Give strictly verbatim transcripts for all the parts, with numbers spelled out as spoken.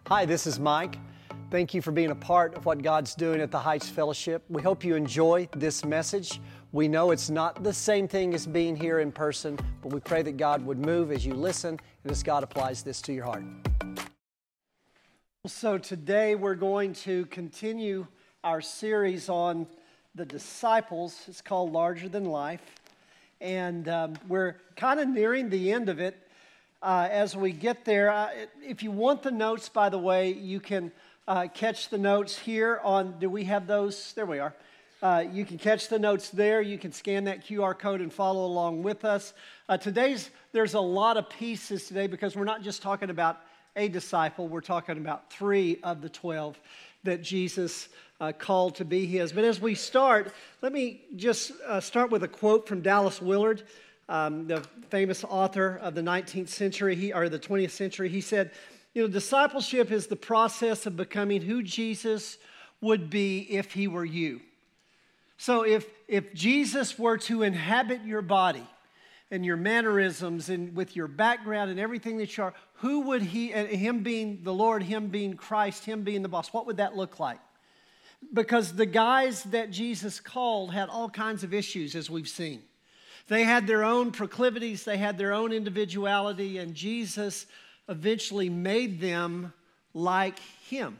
Hi, this is Mike. Thank you for being a part of what God's doing at the Heights Fellowship. We hope you enjoy this message. We know it's not the same thing as being here in person, but we pray that God would move as you listen and as God applies this to your heart. So today we're going to continue our series on the disciples. It's called Larger Than Life. And um, we're kind of nearing the end of it. Uh, as we get there, uh, if you want the notes, by the way, you can uh, catch the notes here on, do we have those? There we are. Uh, you can catch the notes there. You can scan that Q R code and follow along with us. Uh, today's, there's a lot of pieces today because we're not just talking about a disciple. We're talking about three of the twelve that Jesus uh, called to be his. But as we start, let me just uh, start with a quote from Dallas Willard. Um, the famous author of the nineteenth century, he, or the twentieth century, he said, you know, discipleship is the process of becoming who Jesus would be if he were you. So if, if Jesus were to inhabit your body and your mannerisms and with your background and everything that you are, who would he, and him being the Lord, him being Christ, him being the boss, what would that look like? Because the guys that Jesus called had all kinds of issues, as we've seen. They had their own proclivities, they had their own individuality, and Jesus eventually made them like him.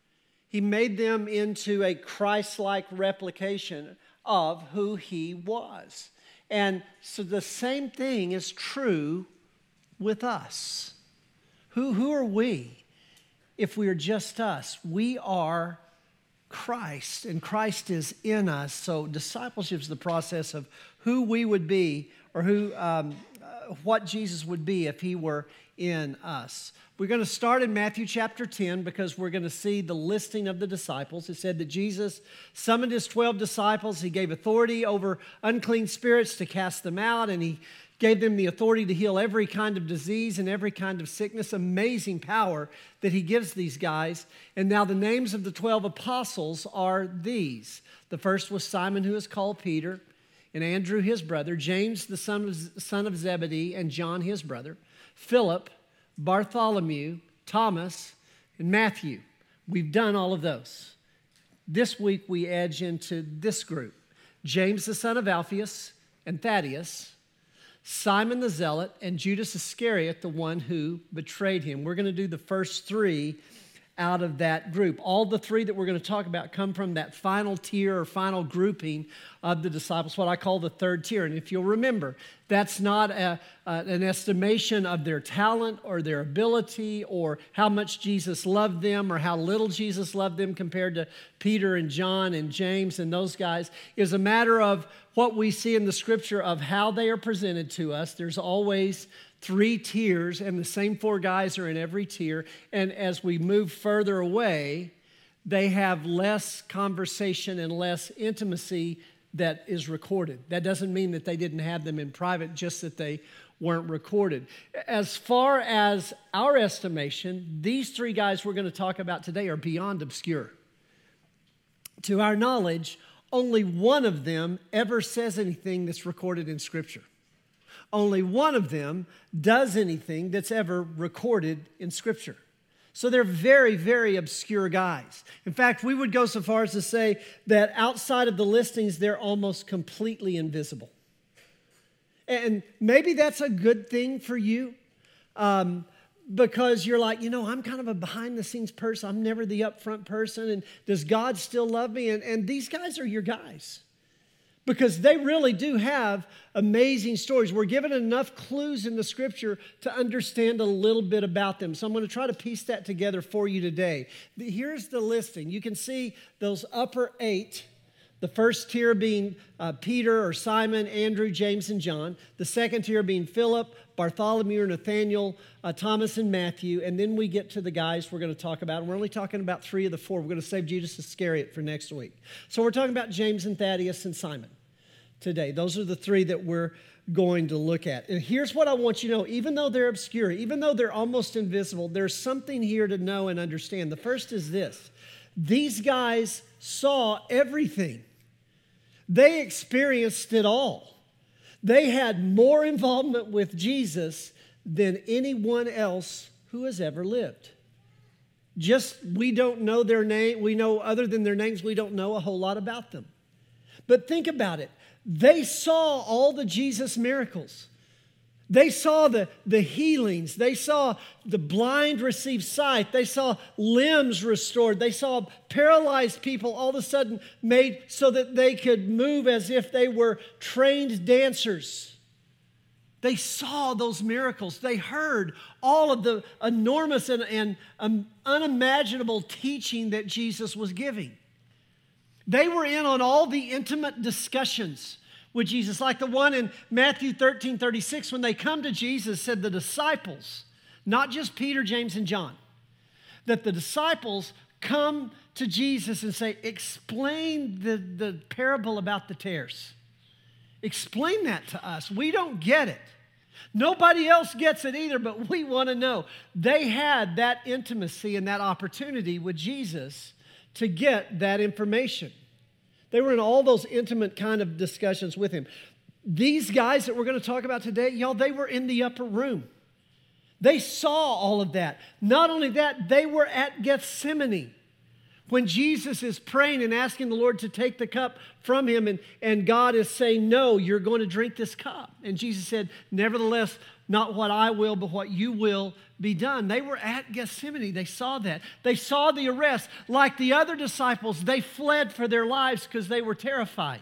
He made them into a Christ-like replication of who he was. And so the same thing is true with us. Who, who are we if we are just us? We are Christ, and Christ is in us. So discipleship is the process of who we would be, or who, um, uh, what Jesus would be if he were in us. We're going to start in Matthew chapter ten because we're going to see the listing of the disciples. It said that Jesus summoned his twelve disciples. He gave authority over unclean spirits to cast them out, and he gave them the authority to heal every kind of disease and every kind of sickness. Amazing power that he gives these guys. And now the names of the twelve apostles are these. The first was Simon, who is called Peter, and Andrew his brother, James the son of, son of Zebedee, and John his brother, Philip, Bartholomew, Thomas, and Matthew. We've done all of those. This week we edge into this group. James the son of Alphaeus and Thaddeus, Simon the Zealot, and Judas Iscariot, the one who betrayed him. We're going to do the first three out of that group. All the three that we're going to talk about come from that final tier or final grouping of the disciples, what I call the third tier. And if you'll remember, that's not a, uh, an estimation of their talent or their ability or how much Jesus loved them or how little Jesus loved them compared to Peter and John and James and those guys. It's a matter of what we see in the scripture of how they are presented to us. There's always three tiers, and the same four guys are in every tier. And as we move further away, they have less conversation and less intimacy that is recorded. That doesn't mean that they didn't have them in private, just that they weren't recorded. As far as our estimation, these three guys we're going to talk about today are beyond obscure. To our knowledge, only one of them ever says anything that's recorded in Scripture. Only one of them does anything that's ever recorded in Scripture. So they're very, very obscure guys. In fact, we would go so far as to say that outside of the listings, they're almost completely invisible. And maybe that's a good thing for you, um, because you're like, you know, I'm kind of a behind-the-scenes person. I'm never the upfront person. And does God still love me? And, and these guys are your guys. Because they really do have amazing stories. We're given enough clues in the scripture to understand a little bit about them. So I'm going to try to piece that together for you today. Here's the listing. You can see those upper eight. The first tier being uh, Peter or Simon, Andrew, James, and John. The second tier being Philip, Bartholomew, or Nathaniel, uh, Thomas, and Matthew. And then we get to the guys we're going to talk about. And we're only talking about three of the four. We're going to save Judas Iscariot for next week. So we're talking about James and Thaddeus and Simon today. Those are the three that we're going to look at. And here's what I want you to know. Even though they're obscure, even though they're almost invisible, there's something here to know and understand. The first is this. These guys saw everything. They experienced it all. They had more involvement with Jesus than anyone else who has ever lived. Just, we don't know their name. We know, other than their names, we don't know a whole lot about them. But think about it. They saw all the Jesus miracles. They saw the, the healings. They saw the blind receive sight. They saw limbs restored. They saw paralyzed people all of a sudden made so that they could move as if they were trained dancers. They saw those miracles. They heard all of the enormous and, and um, unimaginable teaching that Jesus was giving. They were in on all the intimate discussions with Jesus, like the one in Matthew thirteen thirty-six, when they come to Jesus, said the disciples, not just Peter, James, and John, that the disciples come to Jesus and say, explain the, the parable about the tares. Explain that to us. We don't get it. Nobody else gets it either, but we want to know. They had that intimacy and that opportunity with Jesus to get that information. They were in all those intimate kind of discussions with him. These guys that we're going to talk about today, y'all, they were in the upper room. They saw all of that. Not only that, they were at Gethsemane when Jesus is praying and asking the Lord to take the cup from him, and, and God is saying, no, you're going to drink this cup. And Jesus said, nevertheless, not what I will, but what you will be done. They were at Gethsemane. They saw that. They saw the arrest. Like the other disciples, they fled for their lives because they were terrified.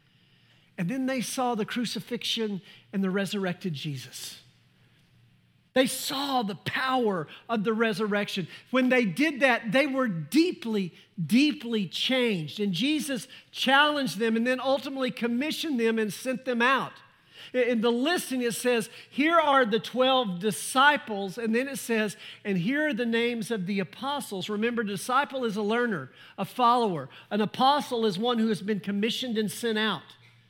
And then they saw the crucifixion and the resurrected Jesus. They saw the power of the resurrection. When they did that, they were deeply, deeply changed. And Jesus challenged them and then ultimately commissioned them and sent them out. In the listing, it says, here are the twelve disciples, and then it says, and here are the names of the apostles. Remember, disciple is a learner, a follower. An apostle is one who has been commissioned and sent out.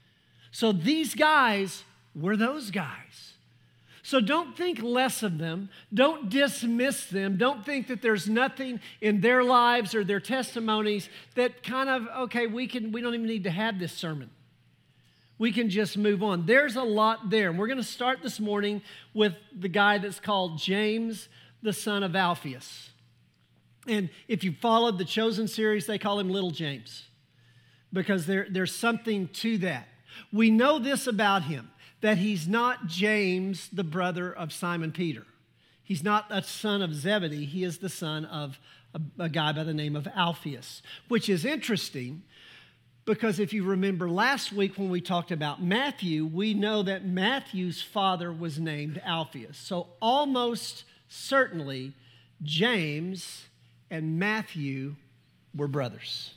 So these guys were those guys. So don't think less of them. Don't dismiss them. Don't think that there's nothing in their lives or their testimonies that kind of, okay, we can we don't even need to have this sermon. We can just move on. There's a lot there. And we're going to start this morning with the guy that's called James, the son of Alphaeus. And if you followed the Chosen series, they call him Little James because there, there's something to that. We know this about him, that he's not James, the brother of Simon Peter. He's not a son of Zebedee. He is the son of a, a guy by the name of Alphaeus, which is interesting because if you remember last week when we talked about Matthew, we know that Matthew's father was named Alphaeus. So almost certainly James and Matthew were brothers.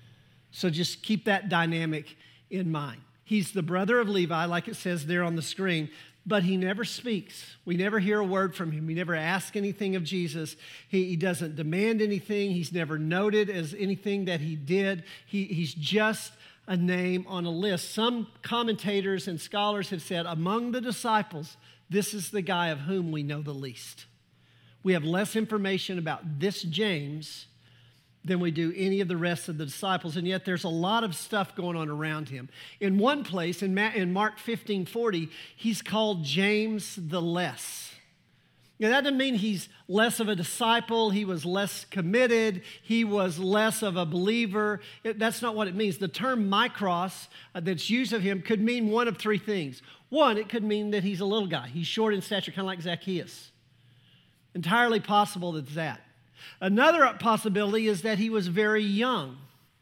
So just keep that dynamic in mind. He's the brother of Levi, like it says there on the screen, but he never speaks. We never hear a word from him. We never ask anything of Jesus. He, he doesn't demand anything. He's never noted as anything that he did. He, he's just a name on a list. Some commentators and scholars have said, among the disciples, this is the guy of whom we know the least. We have less information about this James than we do any of the rest of the disciples, and yet there's a lot of stuff going on around him. In one place, in, Ma- in Mark fifteen forty, he's called James the Less. Now, that doesn't mean he's less of a disciple, he was less committed, he was less of a believer. It, that's not what it means. The term mikros uh, that's used of him could mean one of three things. One, it could mean that he's a little guy. He's short in stature, kind of like Zacchaeus. Entirely possible that it's that. Another possibility is that he was very young.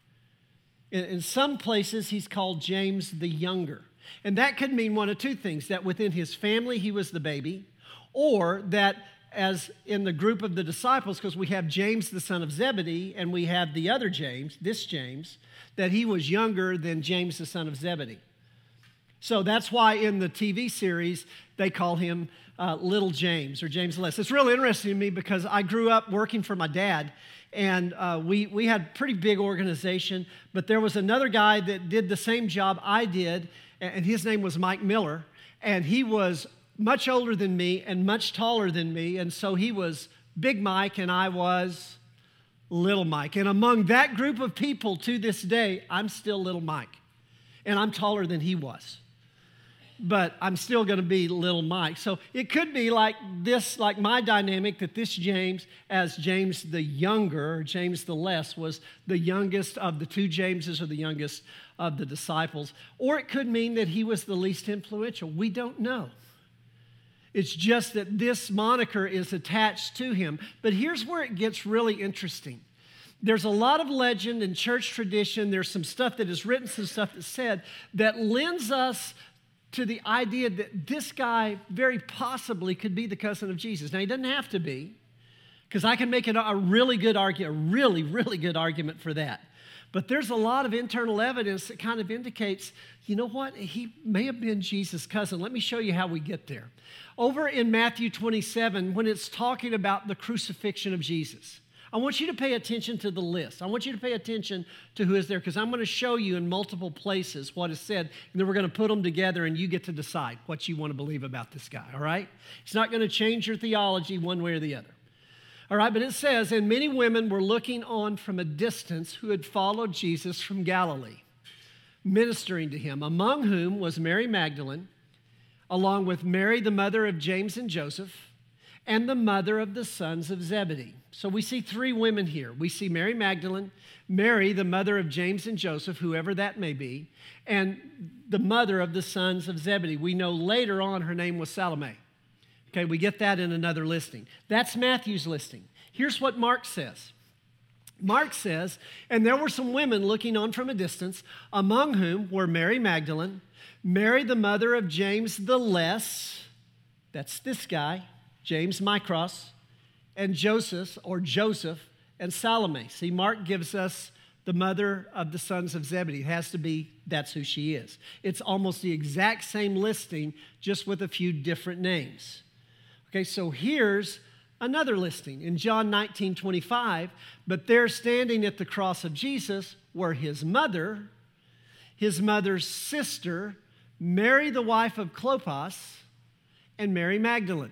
In, in some places, he's called James the Younger. And that could mean one of two things, that within his family, he was the baby, or that as in the group of the disciples, because we have James the son of Zebedee, and we have the other James, this James, that he was younger than James the son of Zebedee. So that's why in the T V series, they call him uh, Little James or James Less. It's real interesting to me because I grew up working for my dad, and uh, we, we had a pretty big organization, but there was another guy that did the same job I did, and his name was Mike Miller, and he was much older than me and much taller than me, and so he was Big Mike and I was Little Mike. And among that group of people to this day, I'm still Little Mike, and I'm taller than he was. but I'm still going to be little Mike. So it could be like this, like my dynamic, that this James, as James the younger, or James the less, was the youngest of the two Jameses or the youngest of the disciples. Or it could mean that he was the least influential. We don't know. It's just that this moniker is attached to him. But here's where it gets really interesting. There's a lot of legend and church tradition. There's some stuff that is written, some stuff that's said, that lends us to the idea that this guy very possibly could be the cousin of Jesus. Now, he doesn't have to be, because I can make it a really good argument, a really, really good argument for that. But there's a lot of internal evidence that kind of indicates, you know what, he may have been Jesus' cousin. Let me show you how we get there. Over in Matthew twenty-seven, when it's talking about the crucifixion of Jesus, I want you to pay attention to the list. I want you to pay attention to who is there, because I'm going to show you in multiple places what is said, and then we're going to put them together, and you get to decide what you want to believe about this guy, all right? It's not going to change your theology one way or the other. All right, but it says, and many women were looking on from a distance who had followed Jesus from Galilee, ministering to him, among whom was Mary Magdalene, along with Mary, the mother of James and Joseph, and the mother of the sons of Zebedee. So we see three women here. We see Mary Magdalene, Mary, the mother of James and Joseph, whoever that may be, and the mother of the sons of Zebedee. We know later on her name was Salome. Okay, we get that in another listing. That's Matthew's listing. Here's what Mark says. Mark says, and there were some women looking on from a distance, among whom were Mary Magdalene, Mary, the mother of James the Less, that's this guy, James Mikros, and Joseph, or Joseph, and Salome. See, Mark gives us the mother of the sons of Zebedee. It has to be, that's who she is. It's almost the exact same listing, just with a few different names. Okay, so here's another listing in John nineteen twenty-five. But there standing at the cross of Jesus were his mother, his mother's sister, Mary, the wife of Clopas, and Mary Magdalene.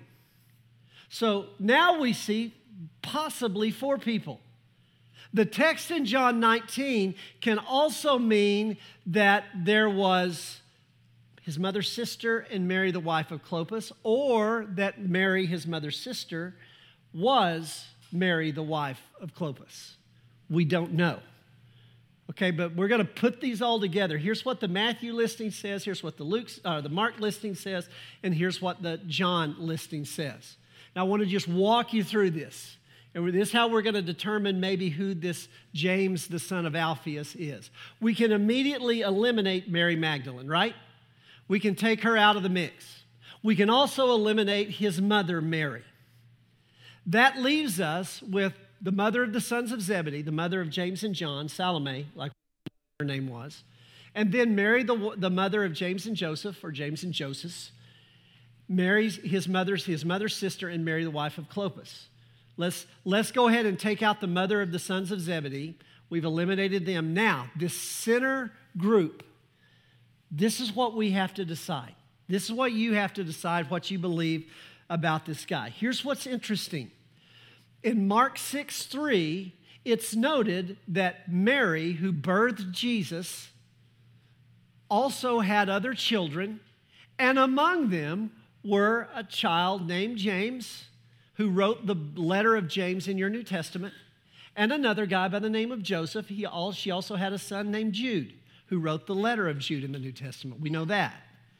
So now we see possibly four people. The text in John nineteen can also mean that there was his mother's sister and Mary, the wife of Clopas, or that Mary, his mother's sister, was Mary, the wife of Clopas. We don't know. Okay, but we're going to put these all together. Here's what the Matthew listing says. Here's what the Luke, uh, the Mark listing says, and here's what the John listing says. Now, I want to just walk you through this. And this is how we're going to determine maybe who this James, the son of Alphaeus, is. We can immediately eliminate Mary Magdalene, right? We can take her out of the mix. We can also eliminate his mother, Mary. That leaves us with the mother of the sons of Zebedee, the mother of James and John, Salome, like her name was, and then Mary, the, the mother of James and Joseph, or James and Joseph, Mary's his mother's his mother's sister, and Mary, the wife of Clopas. Let's, let's go ahead and take out the mother of the sons of Zebedee. We've eliminated them. Now, this center group, this is what we have to decide. This is what you have to decide, what you believe about this guy. Here's what's interesting. In Mark six three, it's noted that Mary, who birthed Jesus, also had other children, and among them were a child named James, who wrote the letter of James in your New Testament, and another guy by the name of Joseph. He all, she also had a son named Jude, who wrote the letter of Jude in the New Testament. We know that.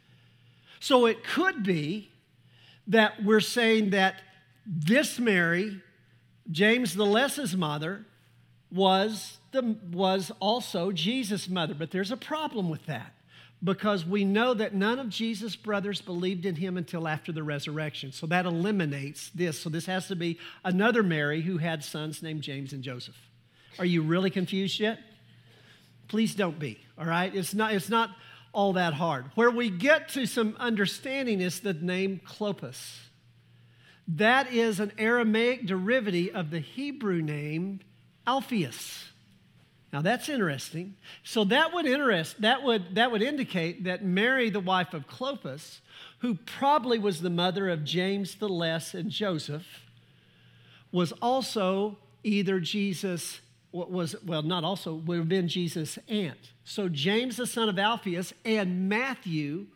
So it could be that we're saying that this Mary, James the Less's mother, was, the, was also Jesus' mother. But there's a problem with that, because we know that none of Jesus' brothers believed in him until after the resurrection. So that eliminates this. So this has to be another Mary who had sons named James and Joseph. Are you really confused yet? Please don't be, all right? It's not, it's not all that hard. Where we get to some understanding is the name Clopas. That is an Aramaic derivative of the Hebrew name Alphaeus. Now that's interesting. So that would interest, that would, that would indicate that Mary, the wife of Clopas, who probably was the mother of James the Less and Joseph, was also either Jesus, was, well, not also, would have been Jesus' aunt. So James, the son of Alphaeus, and Matthew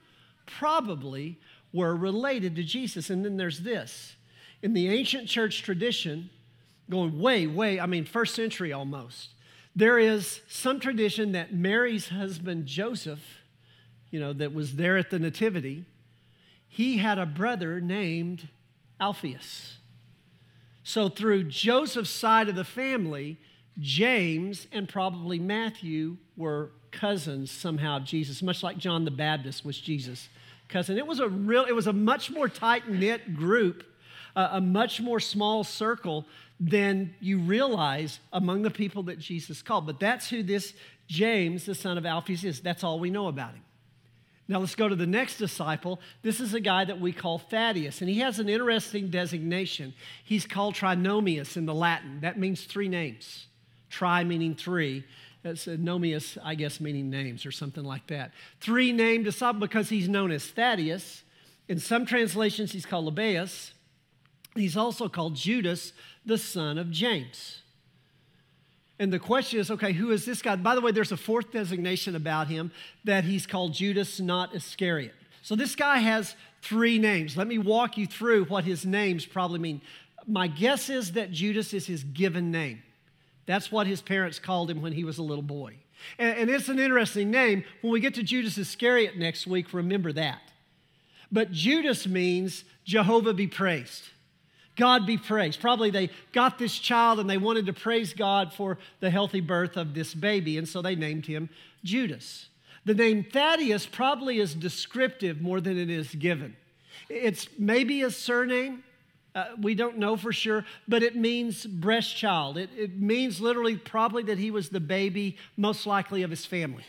probably were related to Jesus. And then there's this. In the ancient church tradition, going way, way, I mean, first century almost, there is some tradition that Mary's husband, Joseph, you know, that was there at the Nativity, he had a brother named Alphaeus. So through Joseph's side of the family, James and probably Matthew were cousins somehow of Jesus, much like John the Baptist was Jesus' cousin. It was a real, it was a much more tight-knit group, uh, a much more small circle than you realize among the people that Jesus called. But that's who this James, the son of Alphaeus, is. That's all we know about him. Now let's go to the next disciple. This is a guy that we call Thaddeus, and he has an interesting designation. He's called Trinomius in the Latin. That means three names. Tri meaning three. That's uh, nomius, I guess, meaning names or something like that. Three named disciple because he's known as Thaddeus. In some translations, he's called Lebbaeus. He's also called Judas, the son of James. And the question is, okay, who is this guy? By the way, there's a fourth designation about him that he's called Judas, not Iscariot. So this guy has three names. Let me walk you through what his names probably mean. My guess is that Judas is his given name. That's what his parents called him when he was a little boy. And, and it's an interesting name. When we get to Judas Iscariot next week, remember that. But Judas means Jehovah be praised. God be praised. Probably they got this child and they wanted to praise God for the healthy birth of this baby, and so they named him Judas. The name Thaddeus probably is descriptive more than it is given. It's maybe a surname. Uh, we don't know for sure, but it means breast child. It, it means literally probably that he was the baby, most likely of his family.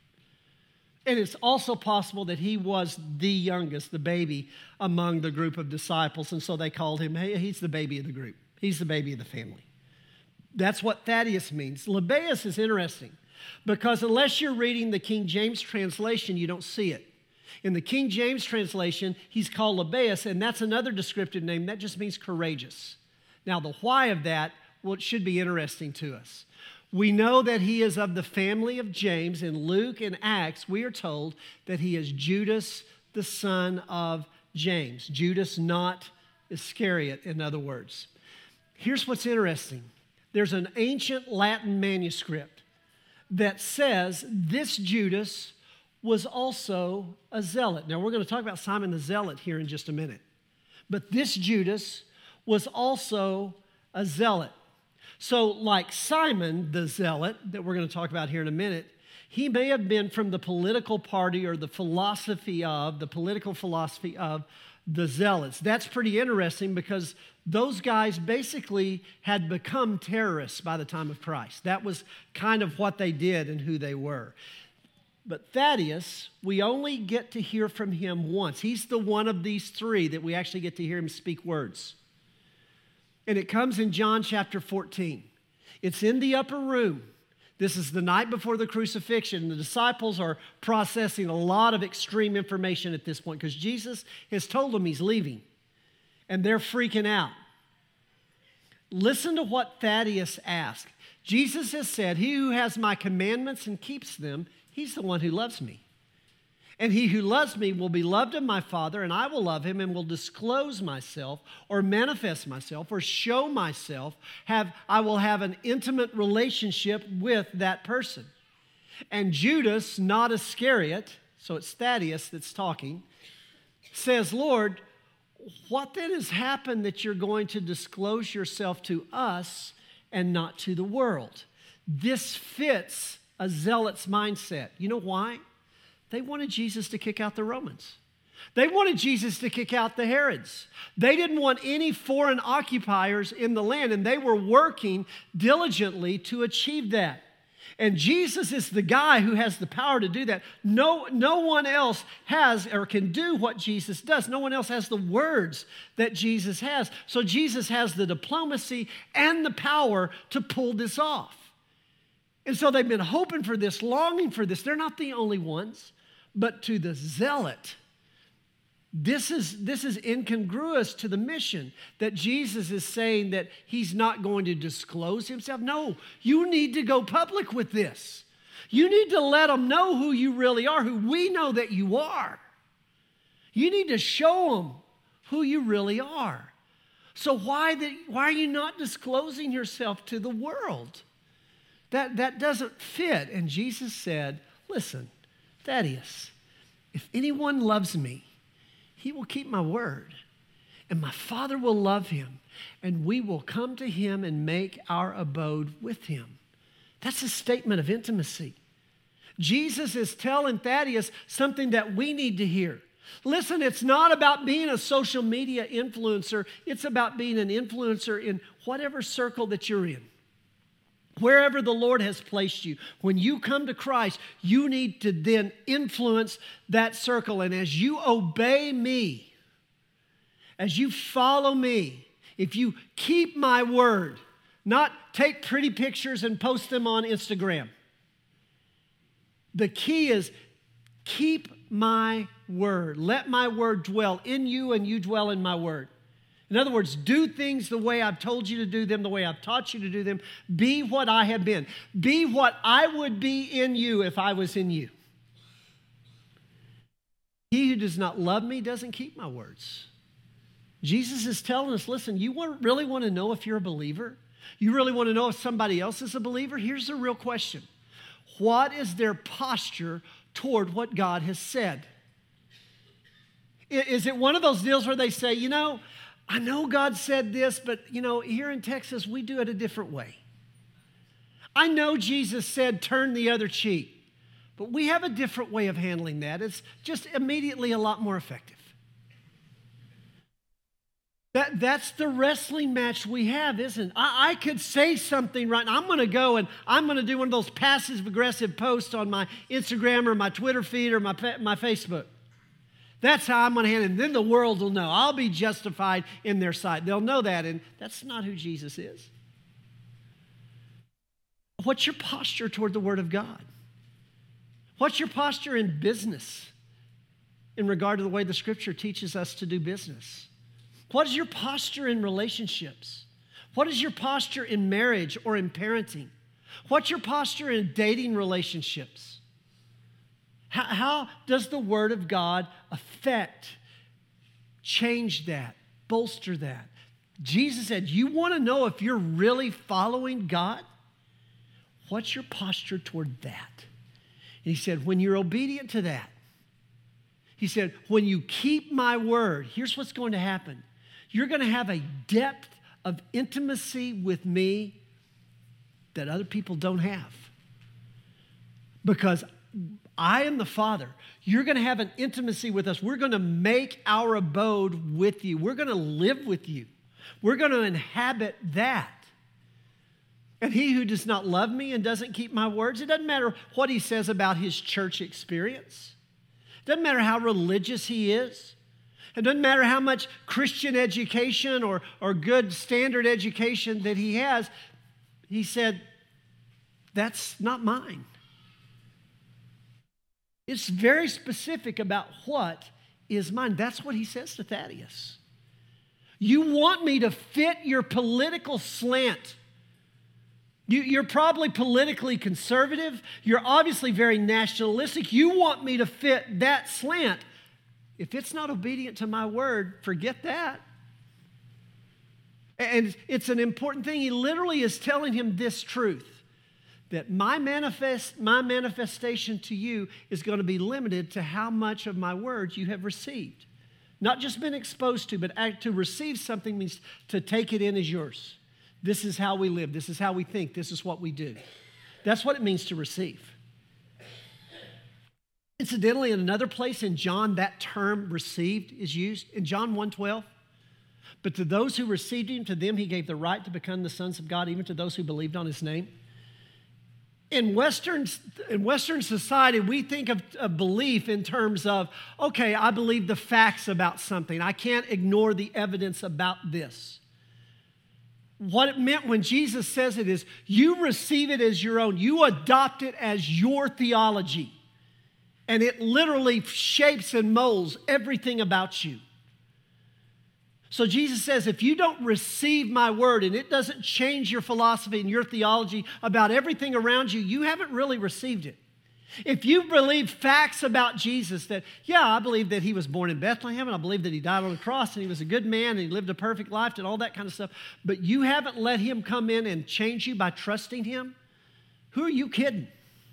And it's also possible that he was the youngest, the baby, among the group of disciples. And so they called him, hey, he's the baby of the group. He's the baby of the family. That's what Thaddeus means. Lebbaeus is interesting because unless you're reading the King James translation, you don't see it. In the King James translation, he's called Lebbaeus, and that's another descriptive name. That just means courageous. Now, the why of that, well, it should be interesting to us. We know that he is of the family of James. In Luke and Acts, we are told that he is Judas, the son of James. Judas, not Iscariot, in other words. Here's what's interesting. There's an ancient Latin manuscript that says this Judas was also a zealot. Now, we're going to talk about Simon the Zealot here in just a minute. But this Judas was also a zealot. So like Simon the Zealot, that we're going to talk about here in a minute, he may have been from the political party or the philosophy of, the political philosophy of the Zealots. That's pretty interesting because those guys basically had become terrorists by the time of Christ. That was kind of what they did and who they were. But Thaddeus, we only get to hear from him once. He's the one of these three that we actually get to hear him speak words. And it comes in John chapter fourteen. It's in the upper room. This is the night before the crucifixion. The disciples are processing a lot of extreme information at this point because Jesus has told them he's leaving. And they're freaking out. Listen to what Thaddeus asked. Jesus has said, "He who has my commandments and keeps them, he's the one who loves me. And he who loves me will be loved of my Father, and I will love him and will disclose myself or manifest myself or show myself. Have, I will have an intimate relationship with that person." And Judas, not Iscariot, so it's Thaddeus that's talking, says, "Lord, what then has happened that you're going to disclose yourself to us and not to the world?" This fits a zealot's mindset. You know why? They wanted Jesus to kick out the Romans. They wanted Jesus to kick out the Herods. They didn't want any foreign occupiers in the land, and they were working diligently to achieve that. And Jesus is the guy who has the power to do that. No, no one else has or can do what Jesus does. No one else has the words that Jesus has. So Jesus has the diplomacy and the power to pull this off. And so they've been hoping for this, longing for this. They're not the only ones. But to the zealot, this is, this is incongruous to the mission that Jesus is saying that he's not going to disclose himself. No, you need to go public with this. You need to let them know who you really are, who we know that you are. You need to show them who you really are. So why, the, why are you not disclosing yourself to the world? That, that doesn't fit. And Jesus said, listen, Thaddeus, if anyone loves me, he will keep my word, and my Father will love him, and we will come to him and make our abode with him. That's a statement of intimacy. Jesus is telling Thaddeus something that we need to hear. Listen, it's not about being a social media influencer. It's about being an influencer in whatever circle that you're in. Wherever the Lord has placed you, when you come to Christ, you need to then influence that circle. And as you obey me, as you follow me, if you keep my word, not take pretty pictures and post them on Instagram. The key is keep my word. Let my word dwell in you and you dwell in my word. In other words, do things the way I've told you to do them, the way I've taught you to do them. Be what I have been. Be what I would be in you if I was in you. He who does not love me doesn't keep my words. Jesus is telling us, listen, you want, really want to know if you're a believer? You really want to know if somebody else is a believer? Here's the real question. What is their posture toward what God has said? Is it one of those deals where they say, you know, I know God said this, but, you know, here in Texas, we do it a different way. I know Jesus said turn the other cheek, but we have a different way of handling that. It's just immediately a lot more effective. That, that's the wrestling match we have, isn't it? I, I could say something right now. I'm going to go and I'm going to do one of those passive-aggressive posts on my Instagram or my Twitter feed or my, my Facebook. That's how I'm going to handle it. And then the world will know. I'll be justified in their sight. They'll know that, and that's not who Jesus is. What's your posture toward the Word of God? What's your posture in business in regard to the way the Scripture teaches us to do business? What is your posture in relationships? What is your posture in marriage or in parenting? What's your posture in dating relationships? How, how does the Word of God affect, change that, bolster that? Jesus said, you want to know if you're really following God? What's your posture toward that? And he said, when you're obedient to that, he said, when you keep my word, here's what's going to happen. You're going to have a depth of intimacy with me that other people don't have. Because I am the Father. You're going to have an intimacy with us. We're going to make our abode with you. We're going to live with you. We're going to inhabit that. And he who does not love me and doesn't keep my words, it doesn't matter what he says about his church experience. It doesn't matter how religious he is. It doesn't matter how much Christian education or, or good standard education that he has. He said, that's not mine. It's very specific about what is mine. That's what he says to Thaddeus. You want me to fit your political slant. You, you're probably politically conservative. You're obviously very nationalistic. You want me to fit that slant. If it's not obedient to my word, forget that. And it's an important thing. He literally is telling him this truth, that my manifest, my manifestation to you is going to be limited to how much of my words you have received. Not just been exposed to, but to receive something means to take it in as yours. This is how we live. This is how we think. This is what we do. That's what it means to receive. Incidentally, in another place in John, that term received is used. In John one twelve, but to those who received him, to them he gave the right to become the sons of God, even to those who believed on his name. In Western, in Western society, we think of, of belief in terms of, okay, I believe the facts about something. I can't ignore the evidence about this. What it meant when Jesus says it is, you receive it as your own. You adopt it as your theology. And it literally shapes and molds everything about you. So Jesus says, if you don't receive my word and it doesn't change your philosophy and your theology about everything around you, you haven't really received it. If you believe facts about Jesus, that, yeah, I believe that he was born in Bethlehem, and I believe that he died on the cross, and he was a good man, and he lived a perfect life, and all that kind of stuff, but you haven't let him come in and change you by trusting him, who are you kidding?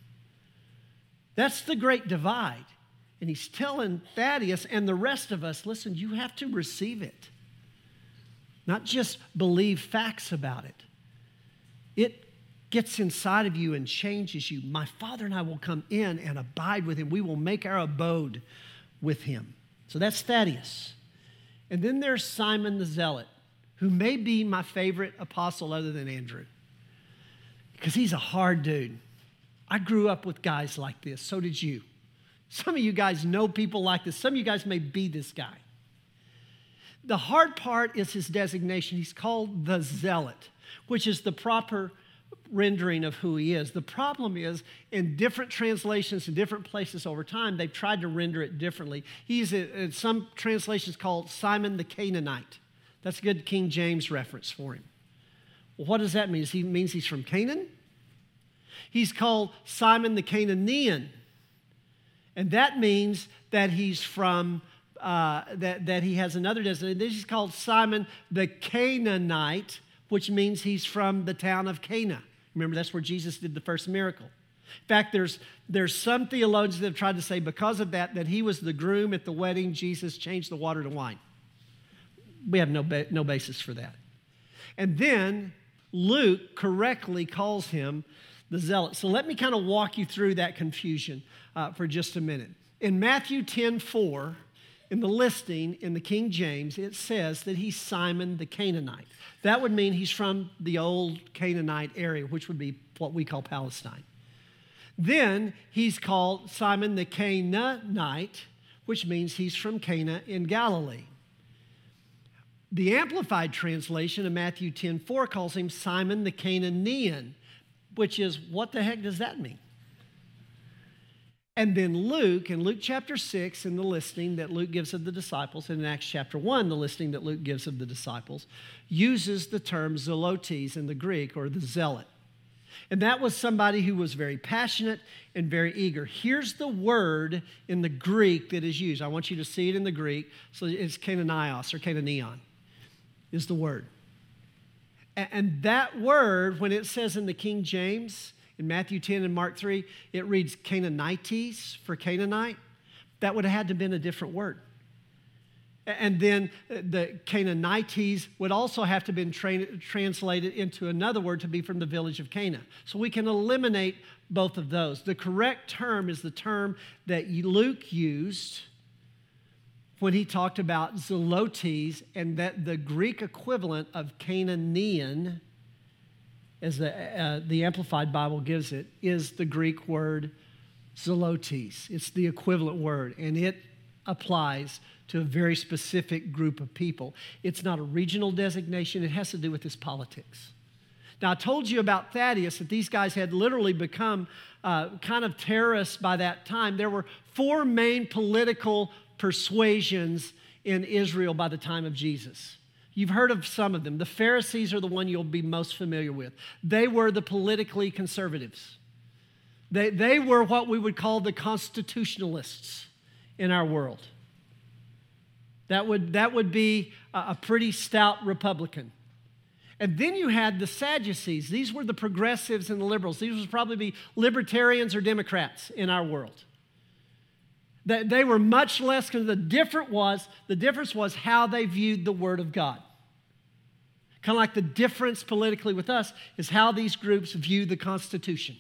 That's the great divide. And he's telling Thaddeus and the rest of us, listen, you have to receive it. Not just believe facts about it. It gets inside of you and changes you. My Father and I will come in and abide with him. We will make our abode with him. So that's Thaddeus. And then there's Simon the Zealot, who may be my favorite apostle other than Andrew, because he's a hard dude. I grew up with guys like this. So did you. Some of you guys know people like this. Some of you guys may be this guy. The hard part is his designation. He's called the Zealot, which is the proper rendering of who he is. The problem is, in different translations in different places over time, they've tried to render it differently. He's, in some translations, called Simon the Canaanite. That's a good King James reference for him. Well, what does that mean? He means he's from Canaan? He's called Simon the Canaanian. And that means that he's from, uh, that, that he has another designation. This is called Simon the Canaanite, which means he's from the town of Cana. Remember, that's where Jesus did the first miracle. In fact, there's, there's some theologians that have tried to say because of that, that he was the groom at the wedding, Jesus changed the water to wine. We have no, ba- no basis for that. And then Luke correctly calls him the Zealot. So let me kind of walk you through that confusion uh, for just a minute. In Matthew ten four, in the listing in the King James, it says that he's Simon the Canaanite. That would mean he's from the old Canaanite area, which would be what we call Palestine. Then he's called Simon the Canaanite, which means he's from Cana in Galilee. The Amplified translation of Matthew ten four calls him Simon the Canaanian, which is, what the heck does that mean? And then Luke, in Luke chapter six, in the listing that Luke gives of the disciples, and in Acts chapter one, the listing that Luke gives of the disciples, uses the term zelotes in the Greek, or the zealot. And that was somebody who was very passionate and very eager. Here's the word in the Greek that is used. I want you to see it in the Greek. So it's Canaanios, or Canaanion, is the word. And that word, when it says in the King James, in Matthew ten and Mark three, it reads Canaanites for Canaanite. That would have had to have been a different word. And then the Canaanites would also have to have been tra- translated into another word to be from the village of Cana. So we can eliminate both of those. The correct term is the term that Luke used when he talked about zelotes, and that the Greek equivalent of Canaanian, as the, uh, the Amplified Bible gives it, is the Greek word zelotes. It's the equivalent word, and it applies to a very specific group of people. It's not a regional designation. It has to do with his politics. Now, I told you about Thaddeus, that these guys had literally become uh, kind of terrorists by that time. There were four main political persuasions in Israel by the time of Jesus. You've heard of some of them. The Pharisees are the one you'll be most familiar with. They were the politically conservatives. They, they were what we would call the constitutionalists in our world. That would, that would be a, a pretty stout Republican. And then you had the Sadducees. These were the progressives and the liberals. These would probably be libertarians or Democrats in our world. They, they were much less, because the difference was, the difference was how they viewed the Word of God. Kind of like the difference politically with us is how these groups view the Constitution.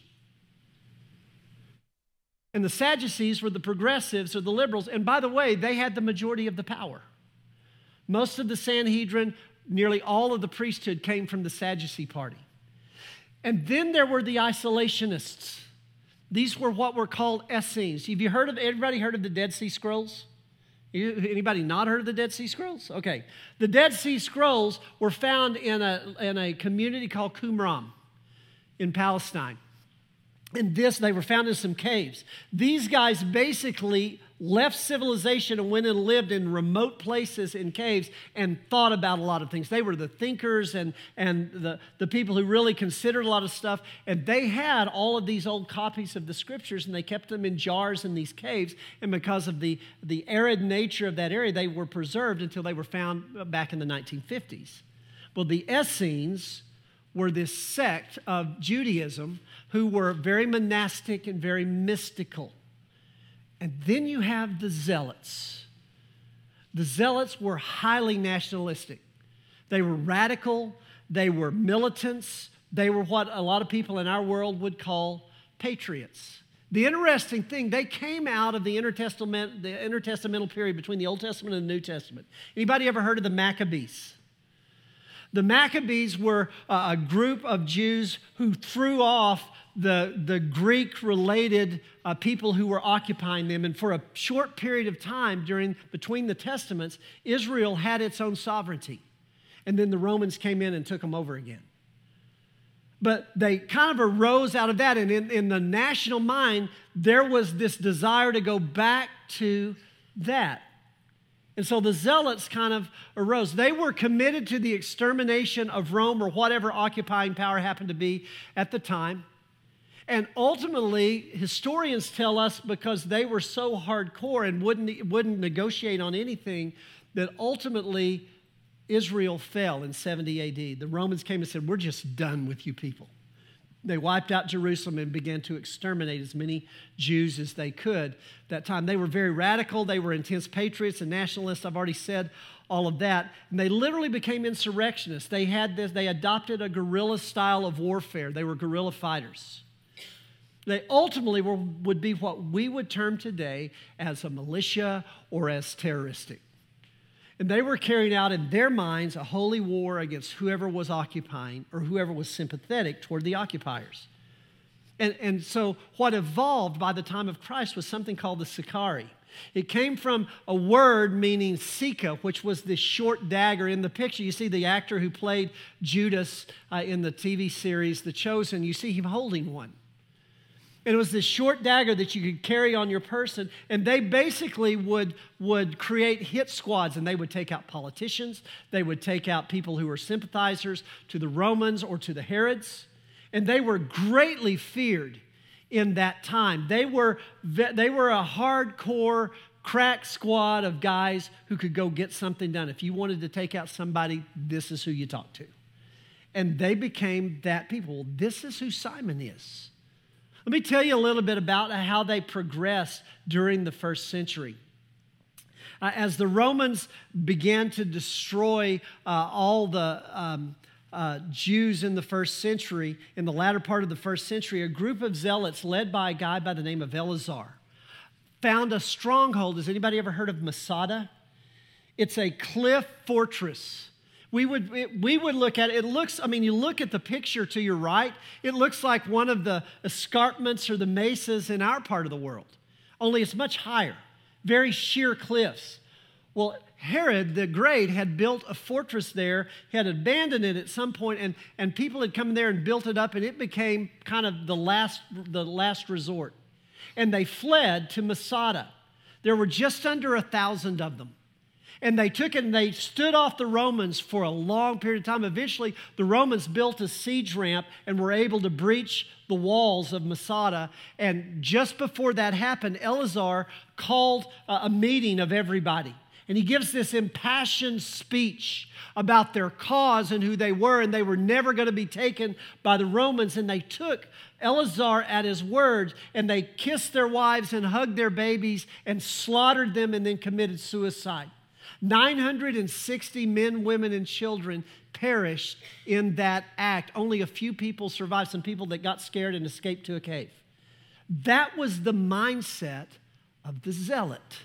And the Sadducees were the progressives or the liberals. And by the way, they had the majority of the power. Most of the Sanhedrin, nearly all of the priesthood came from the Sadducee party. And then there were the isolationists. These were what were called Essenes. Have you heard of, everybody heard of the Dead Sea Scrolls? Anybody not heard of the Dead Sea Scrolls? Okay. The Dead Sea Scrolls were found in a, in a community called Qumran in Palestine. And this, they were found in some caves. These guys basically left civilization and went and lived in remote places in caves and thought about a lot of things. They were the thinkers and, and the, the people who really considered a lot of stuff. And they had all of these old copies of the scriptures, and they kept them in jars in these caves. And because of the, the arid nature of that area, they were preserved until they were found back in the nineteen fifties. Well, the Essenes were this sect of Judaism who were very monastic and very mystical. And then you have the Zealots. The Zealots were highly nationalistic. They were radical. They were militants. They were what a lot of people in our world would call patriots. The interesting thing, they came out of the intertestament, the intertestamental period between the Old Testament and the New Testament. Anybody ever heard of the Maccabees? The Maccabees were a group of Jews who threw off the, the Greek-related uh, people who were occupying them. And for a short period of time during between the Testaments, Israel had its own sovereignty. And then the Romans came in and took them over again. But they kind of arose out of that. And in, in the national mind, there was this desire to go back to that. And so the Zealots kind of arose. They were committed to the extermination of Rome or whatever occupying power happened to be at the time. And ultimately, historians tell us, because they were so hardcore and wouldn't, wouldn't negotiate on anything, that ultimately Israel fell in seventy A D. The Romans came and said, "We're just done with you people." They wiped out Jerusalem and began to exterminate as many Jews as they could at that time. They were very radical. They were intense patriots and nationalists. I've already said all of that. And they literally became insurrectionists. They had this, they adopted a guerrilla style of warfare. They were guerrilla fighters. They ultimately were, would be what we would term today as a militia or as terroristic. And they were carrying out in their minds a holy war against whoever was occupying or whoever was sympathetic toward the occupiers. And, and so what evolved by the time of Christ was something called the Sicarii. It came from a word meaning Sika, which was this short dagger. In the picture, you see the actor who played Judas uh, in the T V series The Chosen. You see him holding one. And it was this short dagger that you could carry on your person. And they basically would, would create hit squads, and they would take out politicians. They would take out people who were sympathizers to the Romans or to the Herods. And they were greatly feared in that time. They were, they were a hardcore crack squad of guys who could go get something done. If you wanted to take out somebody, this is who you talk to. And they became that people. This is who Simon is. Let me tell you a little bit about how they progressed during the first century. Uh, as the Romans began to destroy uh, all the um, uh, Jews in the first century, in the latter part of the first century, a group of zealots led by a guy by the name of Eleazar found a stronghold. Has anybody ever heard of Masada? It's a cliff fortress. We would, it, we would look at it. It looks, I mean, you look at the picture to your right, it looks like one of the escarpments or the mesas in our part of the world, only it's much higher, very sheer cliffs. Well, Herod the Great had built a fortress there, had abandoned it at some point, and, and people had come there and built it up, and it became kind of the last, the last resort. And they fled to Masada. There were just under a thousand of them. And they took it and they stood off the Romans for a long period of time. Eventually, the Romans built a siege ramp and were able to breach the walls of Masada. And just before that happened, Eleazar called a meeting of everybody. And he gives this impassioned speech about their cause and who they were, and they were never going to be taken by the Romans. And they took Eleazar at his word, and they kissed their wives and hugged their babies and slaughtered them and then committed suicide. nine hundred sixty men, women, and children perished in that act. Only a few people survived, some people that got scared and escaped to a cave. That was the mindset of the zealot.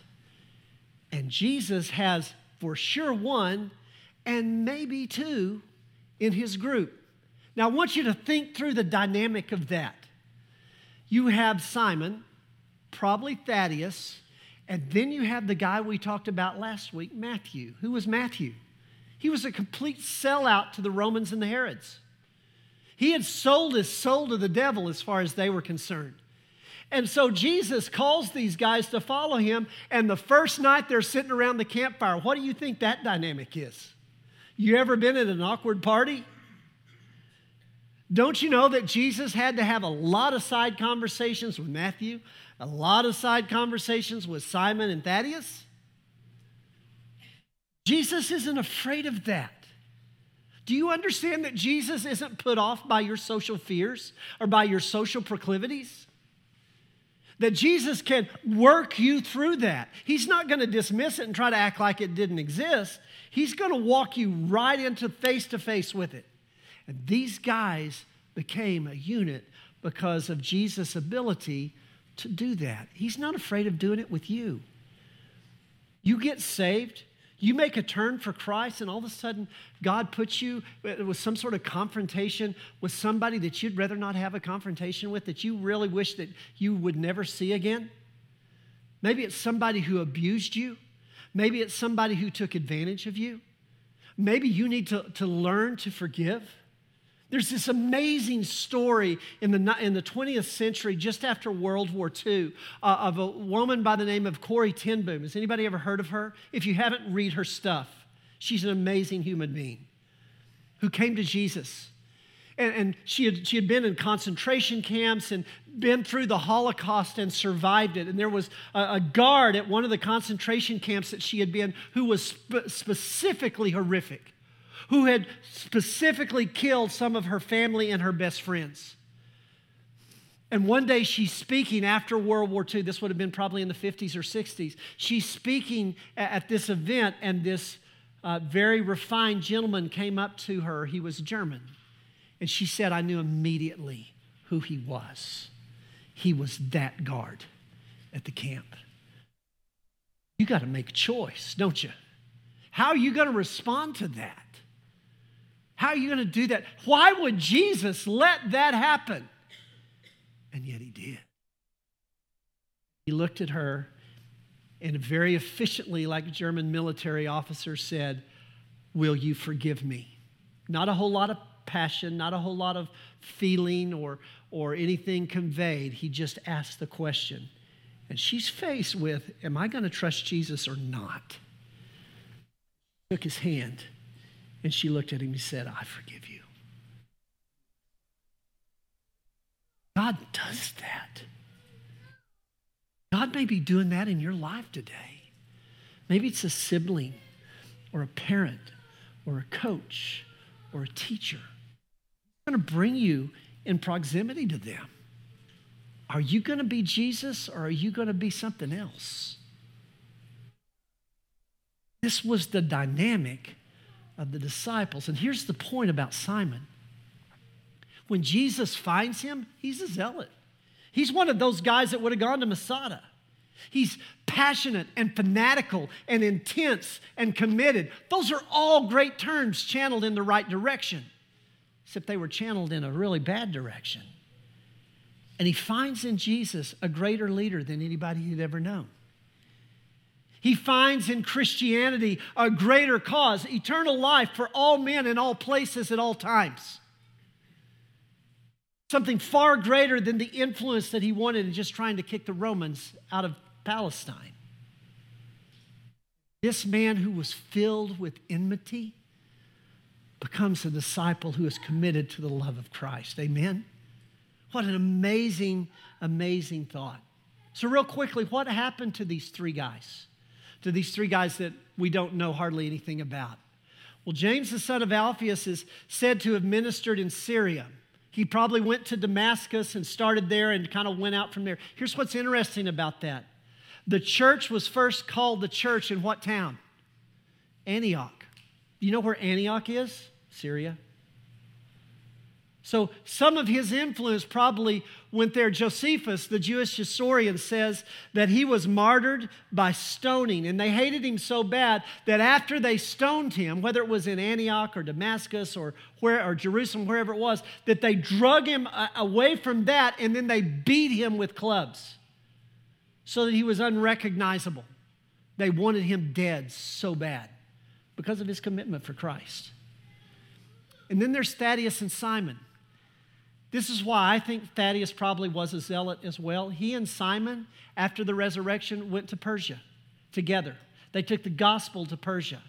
And Jesus has for sure one and maybe two in his group. Now, I want you to think through the dynamic of that. You have Simon, probably Thaddeus, and then you have the guy we talked about last week, Matthew. Who was Matthew? He was a complete sellout to the Romans and the Herods. He had sold his soul to the devil as far as they were concerned. And so Jesus calls these guys to follow him, and the first night they're sitting around the campfire. What do you think that dynamic is? You ever been at an awkward party? Don't you know that Jesus had to have a lot of side conversations with Matthew, a lot of side conversations with Simon and Thaddeus? Jesus isn't afraid of that. Do you understand that Jesus isn't put off by your social fears or by your social proclivities? That Jesus can work you through that. He's not going to dismiss it and try to act like it didn't exist. He's going to walk you right into face-to-face with it. And these guys became a unit because of Jesus' ability to do that. He's not afraid of doing it with you. You get saved, you make a turn for Christ, and all of a sudden, God puts you with some sort of confrontation with somebody that you'd rather not have a confrontation with, that you really wish that you would never see again. Maybe it's somebody who abused you. Maybe it's somebody who took advantage of you. Maybe you need to, to learn to forgive. There's this amazing story in the, in the twentieth century, just after World War Two, uh, of a woman by the name of Corrie ten Boom. Has anybody ever heard of her? If you haven't, read her stuff. She's an amazing human being who came to Jesus. And, and she, had, she had been in concentration camps and been through the Holocaust and survived it. And there was a, a guard at one of the concentration camps that she had been who was spe- specifically horrific, who had specifically killed some of her family and her best friends. And one day she's speaking after World War Two. This would have been probably in the fifties or sixties. She's speaking at this event, and this uh, very refined gentleman came up to her. He was German. And she said, I knew immediately who he was. He was that guard at the camp. You got to make a choice, don't you? How are you going to respond to that? How are you going to do that? Why would Jesus let that happen? And yet he did. He looked at her and very efficiently, like a German military officer, said, will you forgive me? Not a whole lot of passion, not a whole lot of feeling or, or anything conveyed. He just asked the question. And she's faced with, am I going to trust Jesus or not? Took his hand. And she looked at him and said, I forgive you. God does that. God may be doing that in your life today. Maybe it's a sibling or a parent or a coach or a teacher. He's going to bring you in proximity to them. Are you going to be Jesus or are you going to be something else? This was the dynamic of the disciples. And here's the point about Simon. When Jesus finds him, he's a zealot. He's one of those guys that would have gone to Masada. He's passionate and fanatical and intense and committed. Those are all great terms channeled in the right direction, except they were channeled in a really bad direction. And he finds in Jesus a greater leader than anybody he'd ever known. He finds in Christianity a greater cause, eternal life for all men in all places at all times. Something far greater than the influence that he wanted in just trying to kick the Romans out of Palestine. This man who was filled with enmity becomes a disciple who is committed to the love of Christ. Amen? What an amazing, amazing thought. So real quickly, what happened to these three guys? To these three guys that we don't know hardly anything about? Well, James, the son of Alphaeus, is said to have ministered in Syria. He probably went to Damascus and started there and kind of went out from there. Here's what's interesting about that. The church was first called the church in what town? Antioch. Do you know where Antioch is? Syria. So some of his influence probably went there. Josephus, the Jewish historian, says that he was martyred by stoning. And they hated him so bad that after they stoned him, whether it was in Antioch or Damascus or, where, or Jerusalem, wherever it was, that they drug him away from that and then they beat him with clubs so that he was unrecognizable. They wanted him dead so bad because of his commitment for Christ. And then there's Thaddeus and Simon. This is why I think Thaddeus probably was a zealot as well. He and Simon, after the resurrection, went to Persia together. They took the gospel to Persia.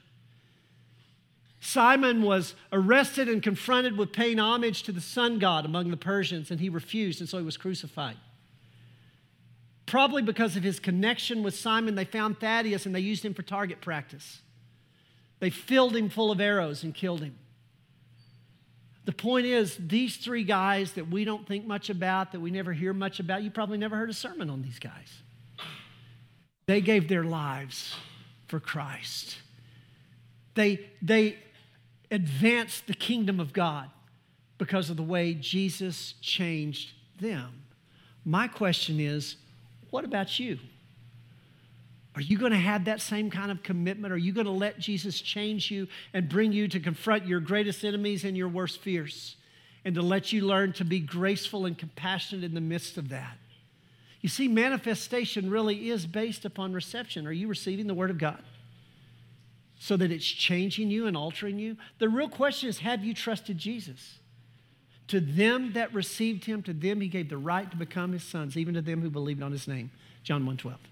Simon was arrested and confronted with paying homage to the sun god among the Persians, and he refused, and so he was crucified. Probably because of his connection with Simon, they found Thaddeus and they used him for target practice. They filled him full of arrows and killed him. The point is, these three guys that we don't think much about, that we never hear much about, you probably never heard a sermon on these guys. They gave their lives for Christ. They, they advanced the kingdom of God because of the way Jesus changed them. My question is, what about you? Are you going to have that same kind of commitment? Are you going to let Jesus change you and bring you to confront your greatest enemies and your worst fears, and to let you learn to be graceful and compassionate in the midst of that? You see, manifestation really is based upon reception. Are you receiving the Word of God so that it's changing you and altering you? The real question is, have you trusted Jesus? To them that received him, to them he gave the right to become his sons, even to them who believed on his name. John one twelve.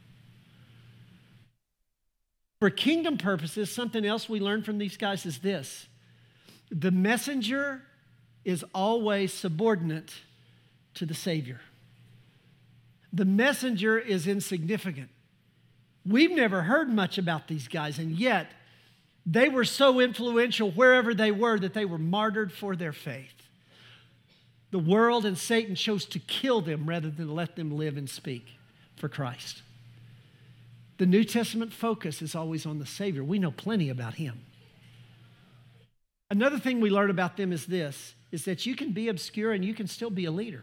For kingdom purposes, something else we learn from these guys is this: the messenger is always subordinate to the Savior. The messenger is insignificant. We've never heard much about these guys, and yet they were so influential wherever they were that they were martyred for their faith. The world and Satan chose to kill them rather than let them live and speak for Christ. The New Testament focus is always on the Savior. We know plenty about him. Another thing we learn about them is this, is that you can be obscure and you can still be a leader.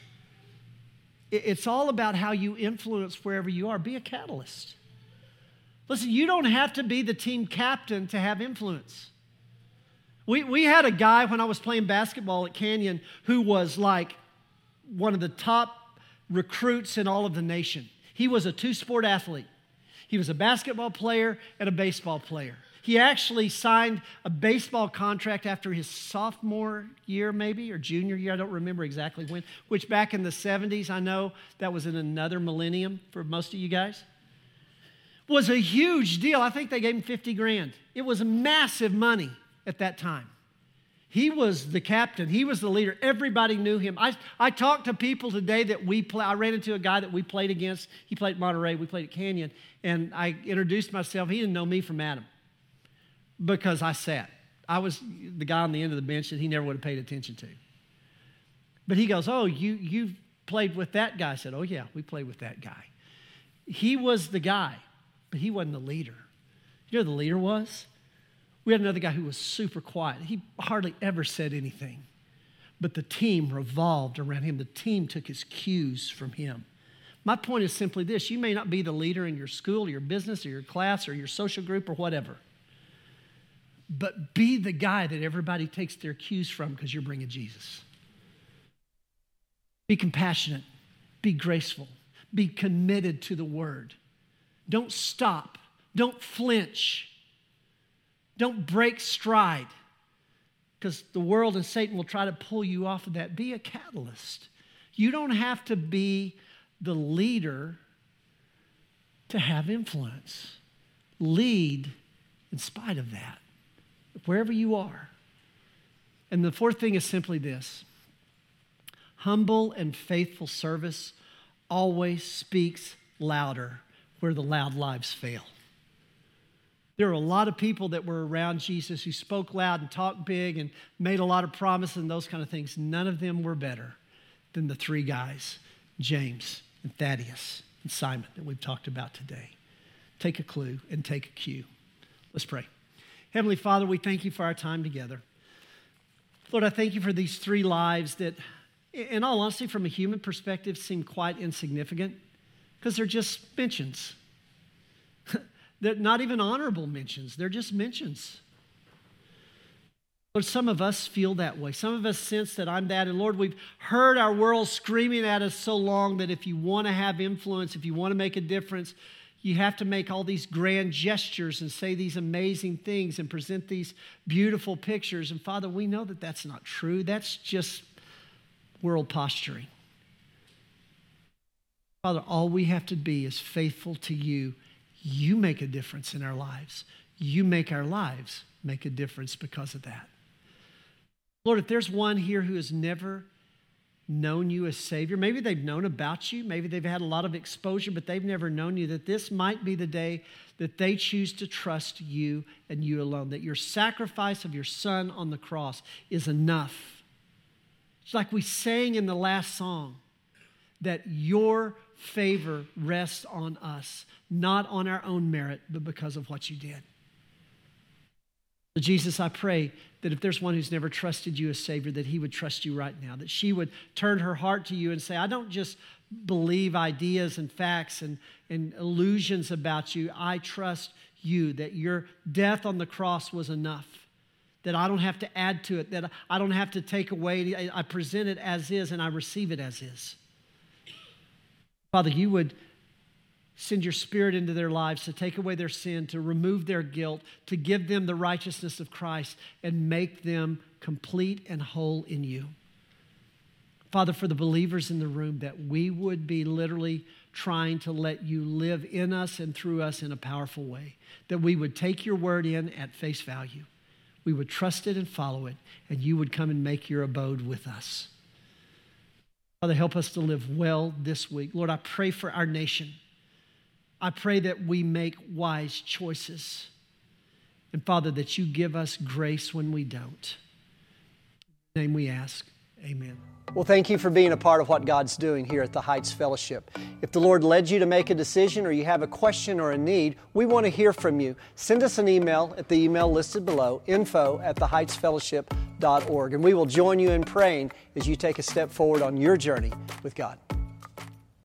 It's all about how you influence wherever you are. Be a catalyst. Listen, you don't have to be the team captain to have influence. We, we had a guy when I was playing basketball at Canyon who was like one of the top recruits in all of the nation. He was a two-sport athlete. He was a basketball player and a baseball player. He actually signed a baseball contract after his sophomore year maybe, or junior year, I don't remember exactly when, which back in the seventies, I know that was in another millennium for most of you guys, was a huge deal. I think they gave him fifty grand. It was massive money at that time. He was the captain. He was the leader. Everybody knew him. I, I talked to people today that we play. I ran into a guy that we played against. He played at Monterey. We played at Canyon. And I introduced myself. He didn't know me from Adam because I sat. I was the guy on the end of the bench that he never would have paid attention to. But he goes, oh, you, you played with that guy. I said, oh, yeah, we played with that guy. He was the guy, but he wasn't the leader. You know who the leader was? We had another guy who was super quiet. He hardly ever said anything. But the team revolved around him. The team took his cues from him. My point is simply this: you may not be the leader in your school or your business or your class or your social group or whatever, but be the guy that everybody takes their cues from because you're bringing Jesus. Be compassionate. Be graceful. Be committed to the word. Don't stop. Don't flinch. Don't break stride, because the world and Satan will try to pull you off of that. Be a catalyst. You don't have to be the leader to have influence. Lead in spite of that, wherever you are. And the fourth thing is simply this: humble and faithful service always speaks louder where the loud lives fail. There are a lot of people that were around Jesus who spoke loud and talked big and made a lot of promises and those kind of things. None of them were better than the three guys, James and Thaddeus and Simon, that we've talked about today. Take a clue and take a cue. Let's pray. Heavenly Father, we thank you for our time together. Lord, I thank you for these three lives that, in all honesty, from a human perspective, seem quite insignificant because they're just mentions. They're not even honorable mentions. They're just mentions. Lord, some of us feel that way. Some of us sense that I'm that. And Lord, we've heard our world screaming at us so long that if you want to have influence, if you want to make a difference, you have to make all these grand gestures and say these amazing things and present these beautiful pictures. And Father, we know that that's not true. That's just world posturing. Father, all we have to be is faithful to you. You make a difference in our lives. You make our lives make a difference because of that. Lord, if there's one here who has never known you as Savior, maybe they've known about you, maybe they've had a lot of exposure, but they've never known you, that this might be the day that they choose to trust you and you alone, that your sacrifice of your Son on the cross is enough. It's like we sang in the last song, that your favor rests on us, not on our own merit, but because of what you did. So Jesus, I pray that if there's one who's never trusted you as Savior, that he would trust you right now, that she would turn her heart to you and say, I don't just believe ideas and facts and, and illusions about you. I trust you, that your death on the cross was enough, that I don't have to add to it, that I don't have to take away. I present it as is and I receive it as is. Father, you would send your Spirit into their lives to take away their sin, to remove their guilt, to give them the righteousness of Christ and make them complete and whole in you. Father, for the believers in the room, that we would be literally trying to let you live in us and through us in a powerful way, that we would take your word in at face value. We would trust it and follow it, and you would come and make your abode with us. Father, help us to live well this week. Lord, I pray for our nation. I pray that we make wise choices. And Father, that you give us grace when we don't. In your name we ask, amen. Well, thank you for being a part of what God's doing here at the Heights Fellowship. If the Lord led you to make a decision or you have a question or a need, we want to hear from you. Send us an email at the email listed below, info at the heights fellowship dot org, and we will join you in praying as you take a step forward on your journey with God.